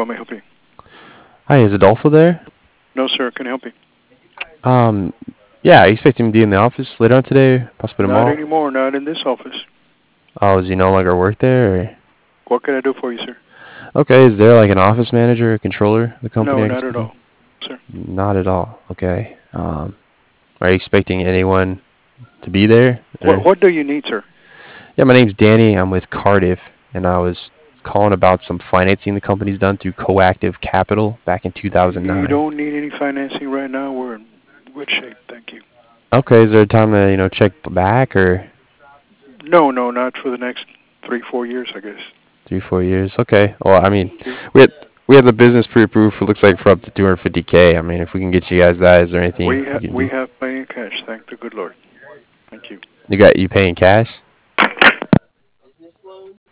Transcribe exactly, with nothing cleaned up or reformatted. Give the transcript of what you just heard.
What may I help you? Hi, is Adolfo there? No, sir. Can I help you? Um, yeah, you expect him to be in the office later on today, possibly Not tomorrow? anymore. Not in this office. Oh, does he no longer work there? Or? What can I do for you, sir? Okay, is there like an office manager or controller of the company No, I can not speak at to? all, sir. Not at all. Okay. Um, are you expecting anyone to be there? What Or What do you need, sir? yeah, my name's Danny. I'm with Cardiff, and I was calling about some financing the company's done through Coactive Capital back in You two thousand nine. don't need any financing right now. We're in good shape, thank you. Okay, is there a time to you know check back or No, no, not for the next three, four years, I guess. three, four years? Okay. Well, I mean, Thank you. we had we had the business pre-approved for looks like for up to two hundred fifty k. I mean, if we can get you guys that, is there anything We you ha- can we do? have plenty of cash, thank the good Lord. Thank you. You got you paying cash?